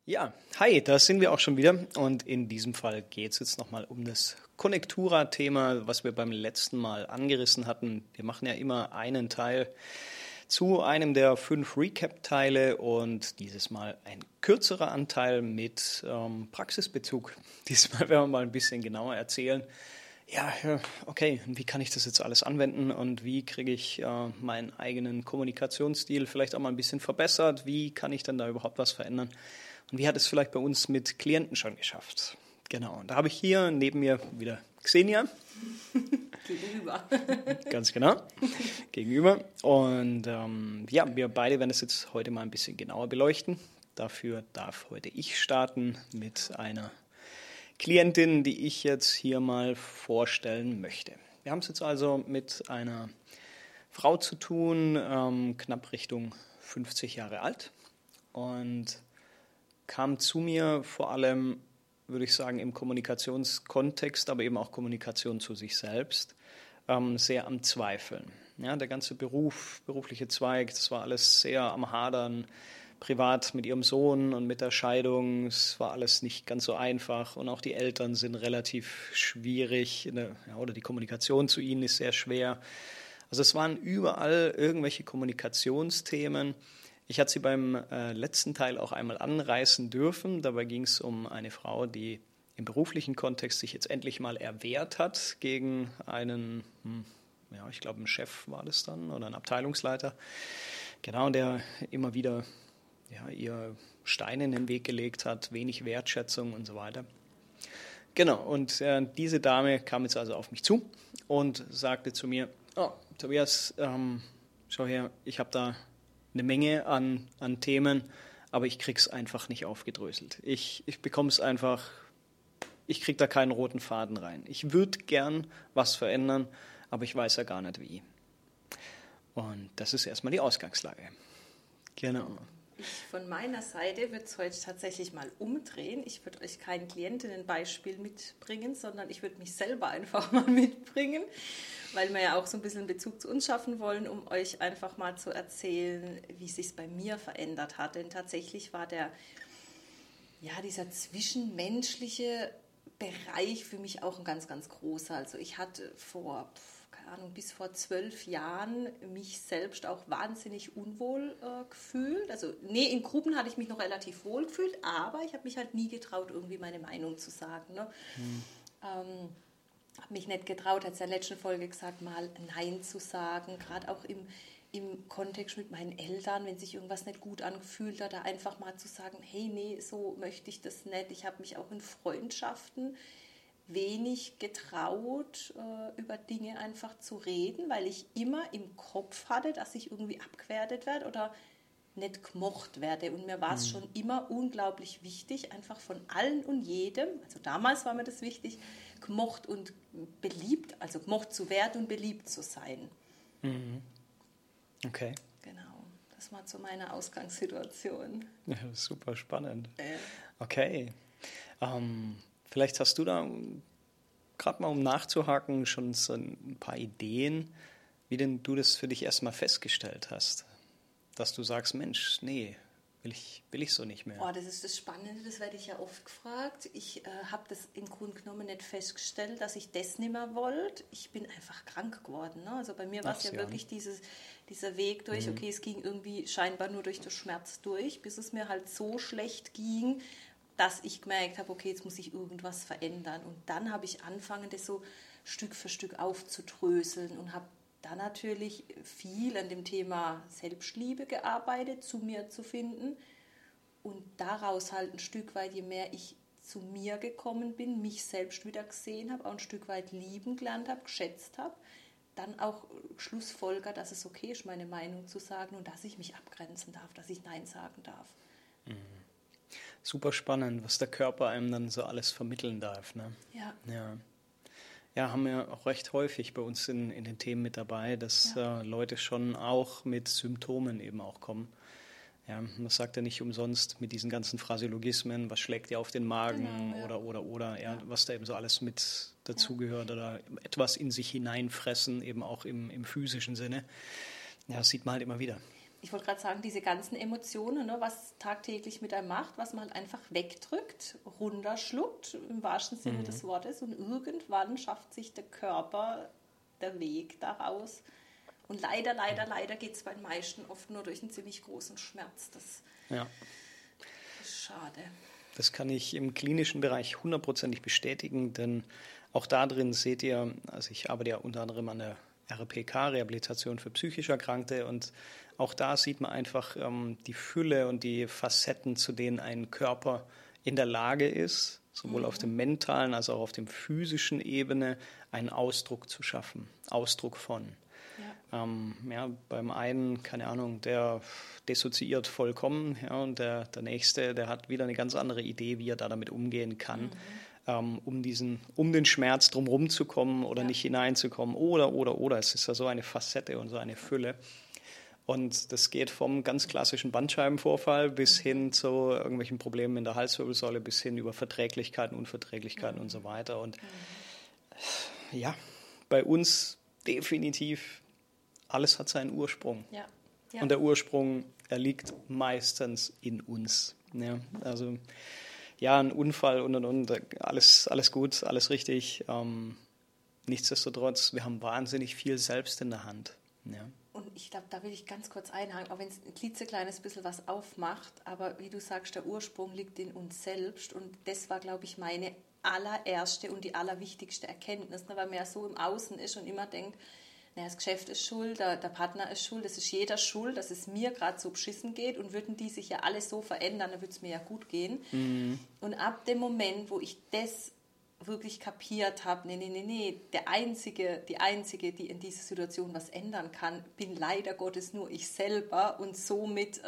Ja, hi, da sind wir auch schon wieder und in diesem Fall geht es jetzt nochmal um das Connectura-Thema, was wir beim letzten Mal angerissen hatten. Wir machen ja immer einen Teil zu einem der 5 Recap-Teile und dieses Mal ein kürzerer Anteil mit Praxisbezug. Diesmal werden wir mal ein bisschen genauer erzählen. Ja, okay, wie kann ich das jetzt alles anwenden und wie kriege ich meinen eigenen Kommunikationsstil vielleicht auch mal ein bisschen verbessert? Wie kann ich dann da überhaupt was verändern? Und wie hat es vielleicht bei uns mit Klienten schon geschafft? Genau, und da habe ich hier neben mir wieder Xenia. Gegenüber. Ganz genau, gegenüber. Und ja, wir beide werden es jetzt heute mal ein bisschen genauer beleuchten. Dafür darf heute ich starten mit einer Klientin, die ich jetzt hier mal vorstellen möchte. Wir haben es jetzt also mit einer Frau zu tun, knapp Richtung 50 Jahre alt und kam zu mir vor allem, würde ich sagen, im Kommunikationskontext, aber eben auch Kommunikation zu sich selbst, sehr am Zweifeln. Ja, der ganze berufliche Zweig, das war alles sehr am Hadern, privat mit ihrem Sohn und mit der Scheidung, es war alles nicht ganz so einfach und auch die Eltern sind relativ schwierig, oder die Kommunikation zu ihnen ist sehr schwer. Also es waren überall irgendwelche Kommunikationsthemen. Ich hatte sie beim letzten Teil auch einmal anreißen dürfen. Dabei ging es um eine Frau, die im beruflichen Kontext sich jetzt endlich mal erwehrt hat gegen einen, ja, ich glaube, ein Chef war das dann oder ein Abteilungsleiter. Genau, der immer wieder ihr Steine in den Weg gelegt hat, wenig Wertschätzung und so weiter. Genau, und diese Dame kam jetzt also auf mich zu und sagte zu mir, oh, Tobias, schau her, ich habe da eine Menge an Themen, aber ich krieg's einfach nicht aufgedröselt. Ich bekomme es einfach, ich krieg da keinen roten Faden rein. Ich würde gern was verändern, aber ich weiß ja gar nicht wie. Und das ist erstmal die Ausgangslage. Genau. Von meiner Seite würde es heute tatsächlich mal umdrehen. Ich würde euch kein Klientinnenbeispiel mitbringen, sondern ich würde mich selber einfach mal mitbringen, weil wir ja auch so ein bisschen Bezug zu uns schaffen wollen, um euch einfach mal zu erzählen, wie es sich bei mir verändert hat. Denn tatsächlich war dieser zwischenmenschliche Bereich für mich auch ein ganz, ganz großer. Also ich hatte bis vor 12 Jahren mich selbst auch wahnsinnig unwohl gefühlt. Also in Gruppen hatte ich mich noch relativ wohl gefühlt, aber ich habe mich halt nie getraut, irgendwie meine Meinung zu sagen. Ne? Habe mich nicht getraut, hat es in der letzten Folge gesagt, mal Nein zu sagen, gerade auch im Kontext mit meinen Eltern, wenn sich irgendwas nicht gut angefühlt hat, da einfach mal zu sagen, hey, nee, so möchte ich das nicht. Ich habe mich auch in Freundschaften wenig getraut, über Dinge einfach zu reden, weil ich immer im Kopf hatte, dass ich irgendwie abgewertet werde oder nicht gemocht werde. Und mir war es schon immer unglaublich wichtig, einfach von allen und jedem, also damals war mir das wichtig, gemocht und beliebt, also gemocht zu werden und beliebt zu sein. Mhm. Okay. Genau, das war zu meiner Ausgangssituation. Ja, super spannend. Okay. Vielleicht hast du da, gerade mal um nachzuhaken, schon so ein paar Ideen, wie denn du das für dich erstmal festgestellt hast. Dass du sagst, Mensch, nee, will ich so nicht mehr. Oh, das ist das Spannende, das werde ich ja oft gefragt. Ich habe das im Grunde genommen nicht festgestellt, dass ich das nicht mehr wollte. Ich bin einfach krank geworden. Ne? Also bei mir war es ja wirklich dieser Weg durch, okay, es ging irgendwie scheinbar nur durch den Schmerz durch, bis es mir halt so schlecht ging, dass ich gemerkt habe, okay, jetzt muss ich irgendwas verändern. Und dann habe ich angefangen, das so Stück für Stück aufzudröseln und habe dann natürlich viel an dem Thema Selbstliebe gearbeitet, zu mir zu finden. Und daraus halt ein Stück weit, je mehr ich zu mir gekommen bin, mich selbst wieder gesehen habe, auch ein Stück weit lieben gelernt habe, geschätzt habe, dann auch schlussfolgert, dass es okay ist, meine Meinung zu sagen und dass ich mich abgrenzen darf, dass ich Nein sagen darf. Mhm. Super spannend, was der Körper einem dann so alles vermitteln darf. Ne? Ja, haben wir auch recht häufig bei uns in den Themen mit dabei, dass Leute schon auch mit Symptomen eben auch kommen. Ja, man sagt ja nicht umsonst mit diesen ganzen Phraseologismen, was schlägt dir auf den Magen oder was da eben so alles mit dazugehört oder etwas in sich hineinfressen, eben auch im physischen Sinne. Ja, das sieht man halt immer wieder. ich wollte gerade sagen, diese ganzen Emotionen, ne, was tagtäglich mit einem macht, was man halt einfach wegdrückt, runterschluckt, im wahrsten Sinne des Wortes. Und irgendwann schafft sich der Körper der Weg daraus. Und leider geht es bei den meisten oft nur durch einen ziemlich großen Schmerz. Das ist schade. Das kann ich im klinischen Bereich 100%ig bestätigen, denn auch da drin seht ihr, also ich arbeite ja unter anderem an der RPK, Rehabilitation für psychisch Erkrankte, und auch da sieht man einfach die Fülle und die Facetten, zu denen ein Körper in der Lage ist, sowohl auf dem mentalen als auch auf dem physischen Ebene einen Ausdruck zu schaffen, Ausdruck von. Beim einen, keine Ahnung, der dissoziiert vollkommen, und der Nächste, der hat wieder eine ganz andere Idee, wie er da damit umgehen kann, um den Schmerz drumherum zu kommen oder nicht hineinzukommen oder. Es ist ja so eine Facette und so eine Fülle. Und das geht vom ganz klassischen Bandscheibenvorfall bis hin zu irgendwelchen Problemen in der Halswirbelsäule, bis hin über Verträglichkeiten, Unverträglichkeiten und so weiter. Und ja, bei uns definitiv, alles hat seinen Ursprung. Ja. Und der Ursprung, er liegt meistens in uns. Ja, also ein Unfall und alles gut, alles richtig. Nichtsdestotrotz, wir haben wahnsinnig viel selbst in der Hand. Ja. Und ich glaube, da will ich ganz kurz einhaken, auch wenn es ein klitzekleines bisschen was aufmacht, aber wie du sagst, der Ursprung liegt in uns selbst, und das war, glaube ich, meine allererste und die allerwichtigste Erkenntnis, weil man ja so im Außen ist und immer denkt, das Geschäft ist schuld, der Partner ist schuld, das ist jeder schuld, dass es mir gerade so beschissen geht, und würden die sich ja alle so verändern, dann würde es mir ja gut gehen. Und ab dem Moment, wo ich das wirklich kapiert habe, nee, die Einzige, die in dieser Situation was ändern kann, bin leider Gottes nur ich selber, und somit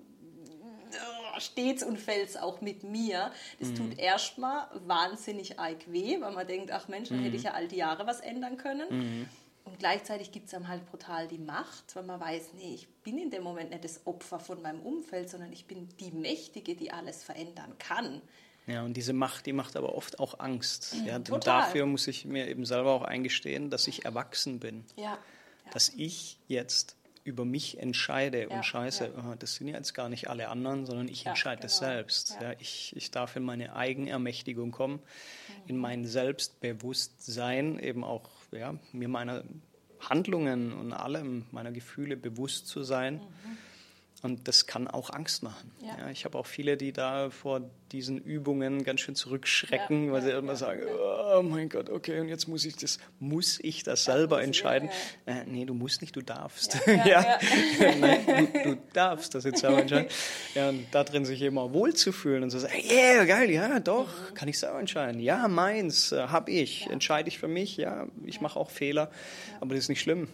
steht's und fällt's auch mit mir. Das tut erstmal wahnsinnig arg weh, weil man denkt, ach Mensch, dann hätte ich ja all die Jahre was ändern können. Und gleichzeitig gibt es einem halt brutal die Macht, weil man weiß, nee, ich bin in dem Moment nicht das Opfer von meinem Umfeld, sondern ich bin die Mächtige, die alles verändern kann. Ja, und diese Macht, die macht aber oft auch Angst. Und dafür muss ich mir eben selber auch eingestehen, dass ich erwachsen bin. Dass ich jetzt über mich entscheide und das sind ja jetzt gar nicht alle anderen, sondern ich entscheide das selbst. Ja, ich darf in meine Eigenermächtigung kommen, in mein Selbstbewusstsein, eben auch mir meiner Handlungen und allem, meiner Gefühle bewusst zu sein. Und das kann auch Angst machen. Ja, ich habe auch viele, die da vor diesen Übungen ganz schön zurückschrecken, weil sie immer sagen, oh mein Gott, okay, und jetzt muss ich das selber entscheiden. Nee, du musst nicht, du darfst. Nein, du darfst das jetzt selber entscheiden. Ja, und da drin sich immer wohlzufühlen und so sagen, yeah, geil, ja, doch, kann ich selber entscheiden. Ja, meins, habe ich, entscheide ich für mich. Ja, ich mache auch Fehler, aber das ist nicht schlimm.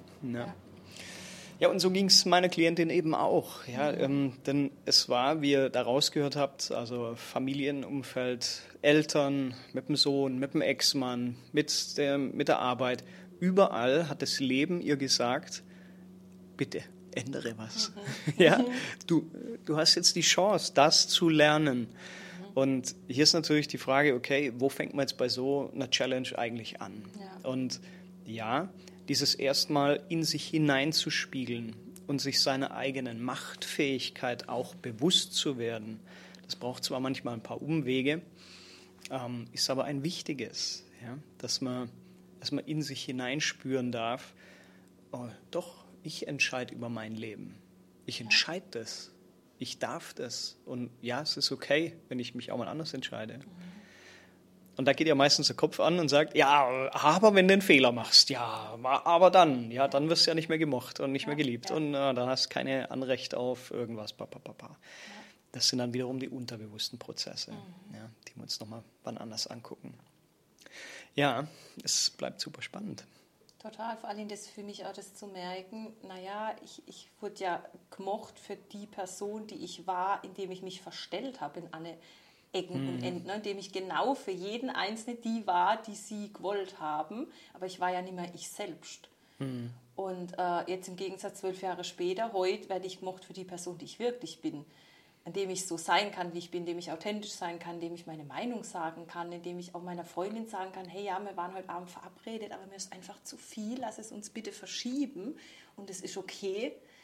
Ja, und so ging es meiner Klientin eben auch. Ja, denn es war, wie ihr da rausgehört habt, also Familienumfeld, Eltern, mit dem Sohn, mit dem Ex-Mann, mit der Arbeit. Überall hat das Leben ihr gesagt, bitte ändere was. Ja, du hast jetzt die Chance, das zu lernen. Und hier ist natürlich die Frage, okay, wo fängt man jetzt bei so einer Challenge eigentlich an? Und dieses erstmal in sich hineinzuspiegeln und sich seiner eigenen Machtfähigkeit auch bewusst zu werden, das braucht zwar manchmal ein paar Umwege, ist aber ein wichtiges, dass man in sich hineinspüren darf, oh, doch, ich entscheide über mein Leben. Ich entscheide das. Ich darf das. Und ja, es ist okay, wenn ich mich auch mal anders entscheide. Und da geht ja meistens der Kopf an und sagt, ja, aber wenn du einen Fehler machst, ja, aber dann wirst du ja nicht mehr gemocht und nicht mehr geliebt und dann hast du keine Anrecht auf irgendwas. Das sind dann wiederum die unterbewussten Prozesse, die wir uns nochmal wann anders angucken. Ja, es bleibt super spannend. Total, vor allem das für mich auch das zu merken, ich wurde ja gemocht für die Person, die ich war, indem ich mich verstellt habe in eine Ecken und Enden, indem ich genau für jeden Einzelnen die war, die sie gewollt haben. Aber ich war ja nicht mehr ich selbst. Und jetzt im Gegensatz 12 Jahre später, heute werde ich gemocht für die Person, die ich wirklich bin. Indem ich so sein kann, wie ich bin, indem ich authentisch sein kann, indem ich meine Meinung sagen kann, indem ich auch meiner Freundin sagen kann, hey, ja, wir waren heute Abend verabredet, aber mir ist einfach zu viel, lass es uns bitte verschieben und es ist okay.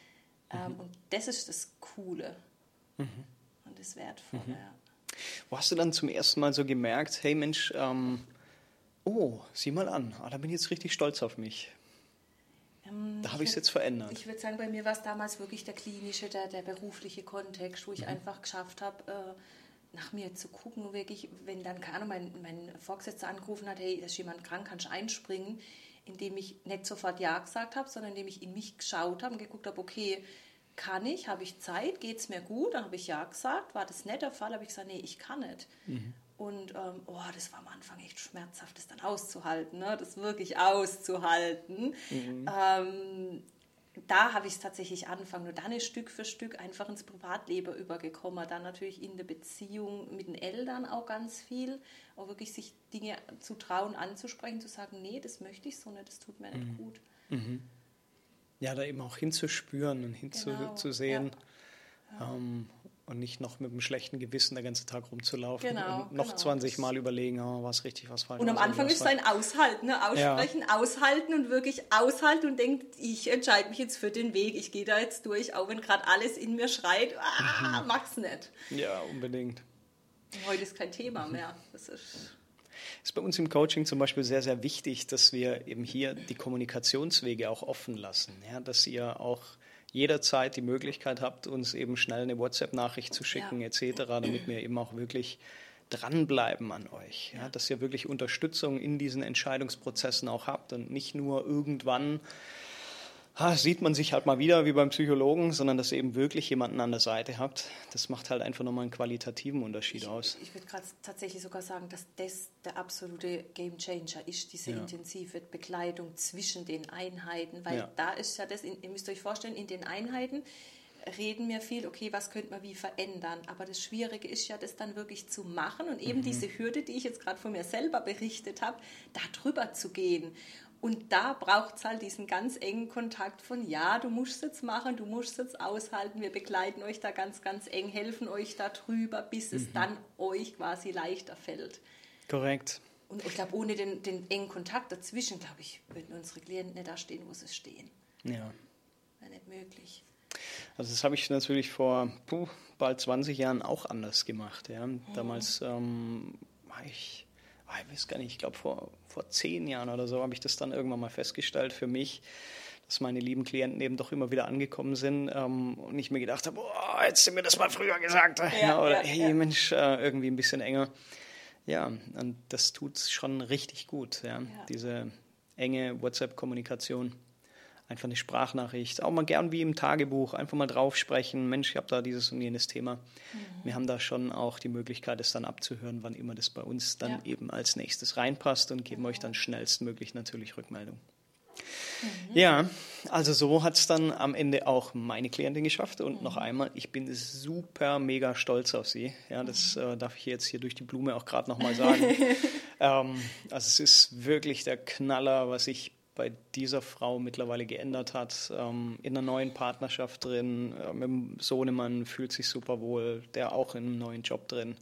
Und das ist das Coole und das Wertvolle. Ja. Wo hast du dann zum ersten Mal so gemerkt, hey Mensch, sieh mal an, da bin ich jetzt richtig stolz auf mich. Da habe ich es jetzt verändert. Ich würde sagen, bei mir war es damals wirklich der klinische, der berufliche Kontext, wo ich einfach geschafft habe, nach mir zu gucken, wirklich, wenn dann, keine Ahnung, mein Vorgesetzter angerufen hat, hey, da ist jemand krank, kannst du einspringen, indem ich nicht sofort Ja gesagt habe, sondern indem ich in mich geschaut habe und geguckt habe, okay, kann ich, habe ich Zeit, geht es mir gut, dann habe ich Ja gesagt, war das nicht der Fall, habe ich gesagt, nee, ich kann nicht. Und das war am Anfang echt schmerzhaft, das dann auszuhalten, ne? Das wirklich auszuhalten. Da habe ich es tatsächlich angefangen und dann ist Stück für Stück einfach ins Privatleben übergekommen. Dann natürlich in der Beziehung mit den Eltern auch ganz viel. Auch wirklich sich Dinge zu trauen, anzusprechen, zu sagen, nee, das möchte ich so nicht, das tut mir nicht gut. Ja, da eben auch hinzuspüren und hinzusehen. Ja. Und nicht noch mit einem schlechten Gewissen den ganzen Tag rumzulaufen und noch 20 Mal überlegen, was richtig, was falsch. Und am Anfang ist es ein Aushalten, ne? Aussprechen, aushalten und wirklich aushalten und denkt, ich entscheide mich jetzt für den Weg, ich gehe da jetzt durch, auch wenn gerade alles in mir schreit, mach's nicht. Ja, unbedingt. Und heute ist kein Thema mehr. Das ist bei uns im Coaching zum Beispiel sehr, sehr wichtig, dass wir eben hier die Kommunikationswege auch offen lassen, ja, dass ihr auch jederzeit die Möglichkeit habt, uns eben schnell eine WhatsApp-Nachricht zu schicken etc., damit wir eben auch wirklich dranbleiben an euch. Ja? Dass ihr wirklich Unterstützung in diesen Entscheidungsprozessen auch habt und nicht nur irgendwann sieht man sich halt mal wieder wie beim Psychologen, sondern dass ihr eben wirklich jemanden an der Seite habt. Das macht halt einfach nochmal einen qualitativen Unterschied aus. Ich würde gerade tatsächlich sogar sagen, dass das der absolute Gamechanger ist, diese intensive Begleitung zwischen den Einheiten, weil da ist ja das, ihr müsst euch vorstellen, in den Einheiten reden wir viel, okay, was könnte man wie verändern, aber das Schwierige ist ja, das dann wirklich zu machen und eben diese Hürde, die ich jetzt gerade von mir selber berichtet habe, da drüber zu gehen. Und da braucht es halt diesen ganz engen Kontakt von, ja, du musst es jetzt machen, du musst es jetzt aushalten, wir begleiten euch da ganz, ganz eng, helfen euch da drüber, bis es dann euch quasi leichter fällt. Korrekt. Und ich glaube, ohne den engen Kontakt dazwischen, glaube ich, würden unsere Klienten nicht da stehen, wo sie stehen. Ja. Wäre nicht möglich. Also das habe ich natürlich vor bald 20 Jahren auch anders gemacht. Ja. Damals war ich weiß gar nicht, ich glaube vor 10 Jahren oder so habe ich das dann irgendwann mal festgestellt für mich, dass meine lieben Klienten eben doch immer wieder angekommen sind und ich mir gedacht habe, hättest du mir das mal früher gesagt. Mensch, irgendwie ein bisschen enger. Ja, und das tut schon richtig gut, diese enge WhatsApp-Kommunikation. Einfach eine Sprachnachricht, auch mal gern wie im Tagebuch, einfach mal drauf sprechen, Mensch, ich habe da dieses und jenes Thema. Wir haben da schon auch die Möglichkeit, es dann abzuhören, wann immer das bei uns dann eben als nächstes reinpasst und geben euch dann schnellstmöglich natürlich Rückmeldung. Ja, also so hat es dann am Ende auch meine Klientin geschafft und noch einmal, ich bin super mega stolz auf sie. Ja, das darf ich jetzt hier durch die Blume auch gerade nochmal sagen. Also es ist wirklich der Knaller, was ich bei dieser Frau mittlerweile geändert hat, in einer neuen Partnerschaft drin, mit dem Sohnemann fühlt sich super wohl, der auch in einem neuen Job drin,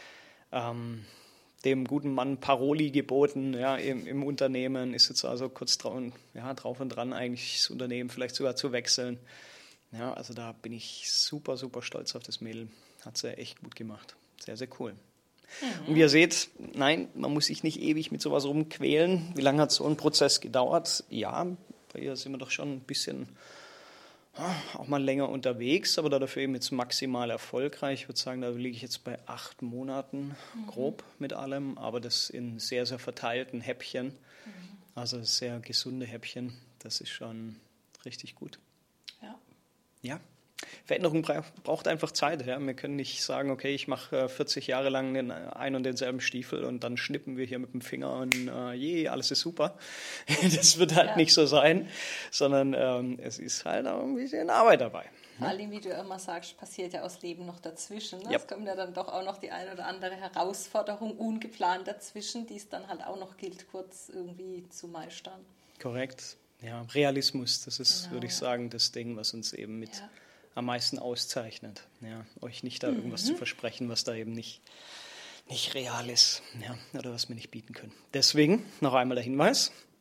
dem guten Mann Paroli geboten, im Unternehmen, ist jetzt also kurz drauf und dran, eigentlich das Unternehmen vielleicht sogar zu wechseln. Ja, also da bin ich super, super stolz auf das Mädel, hat sie echt gut gemacht, sehr, sehr cool. Und wie ihr seht, nein, man muss sich nicht ewig mit sowas rumquälen. Wie lange hat so ein Prozess gedauert? Ja, bei ihr sind wir doch schon ein bisschen auch mal länger unterwegs, aber dafür eben jetzt maximal erfolgreich. Ich würde sagen, da liege ich jetzt bei 8 Monaten grob mit allem, aber das in sehr, sehr verteilten Häppchen. Also sehr gesunde Häppchen. Das ist schon richtig gut. Ja. Veränderung braucht einfach Zeit. Ja? Wir können nicht sagen, okay, ich mache 40 Jahre lang den einen und denselben Stiefel und dann schnippen wir hier mit dem Finger und alles ist super. Das wird halt nicht so sein, sondern es ist halt auch ein bisschen Arbeit dabei. Vor allem, wie du immer sagst, passiert ja aus Leben noch dazwischen. Ne? Es kommt ja dann doch auch noch die eine oder andere Herausforderung ungeplant dazwischen, die es dann halt auch noch gilt, kurz irgendwie zu meistern. Korrekt. Ja, Realismus, das ist, würde ich sagen, das Ding, was uns eben mit am meisten auszeichnet. Ja, euch nicht da irgendwas zu versprechen, was da eben nicht real ist, oder was wir nicht bieten können. Deswegen noch einmal der Hinweis,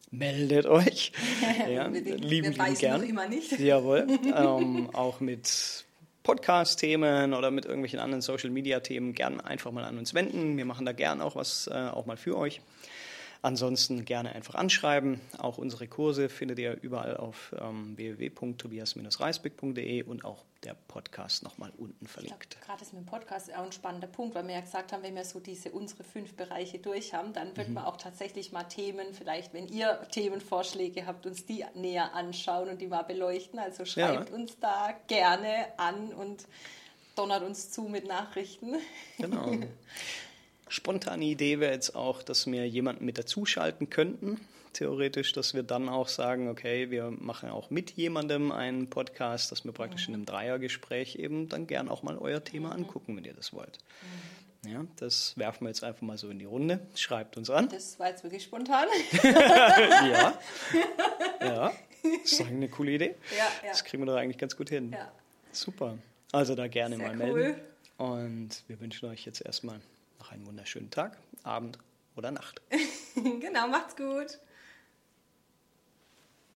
meldet euch. Ja, wir beißen gern. noch immer nicht. Jawohl. Auch mit Podcast-Themen oder mit irgendwelchen anderen Social-Media-Themen gern einfach mal an uns wenden. Wir machen da gern auch was auch mal für euch. Ansonsten gerne einfach anschreiben. Auch unsere Kurse findet ihr überall auf www.tobias-reisbeck.de und auch der Podcast nochmal unten verlinkt. Gerade ist mit dem Podcast auch ein spannender Punkt, weil wir ja gesagt haben, wenn wir so unsere 5 Bereiche durch haben, dann wird man auch tatsächlich mal Themen, vielleicht wenn ihr Themenvorschläge habt, uns die näher anschauen und die mal beleuchten. Also schreibt uns da gerne an und donnert uns zu mit Nachrichten. Genau. Spontane Idee wäre jetzt auch, dass wir jemanden mit dazuschalten könnten, theoretisch, dass wir dann auch sagen, okay, wir machen auch mit jemandem einen Podcast, dass wir praktisch in einem Dreiergespräch eben dann gern auch mal euer Thema angucken, wenn ihr das wollt. Ja, das werfen wir jetzt einfach mal so in die Runde. Schreibt uns an. Das war jetzt wirklich spontan. Ja, das ist doch eine coole Idee. Ja. Das kriegen wir doch eigentlich ganz gut hin. Ja. Super. Also da gerne Sehr mal melden. Und wir wünschen euch jetzt erstmal noch einen wunderschönen Tag, Abend oder Nacht. Genau, macht's gut.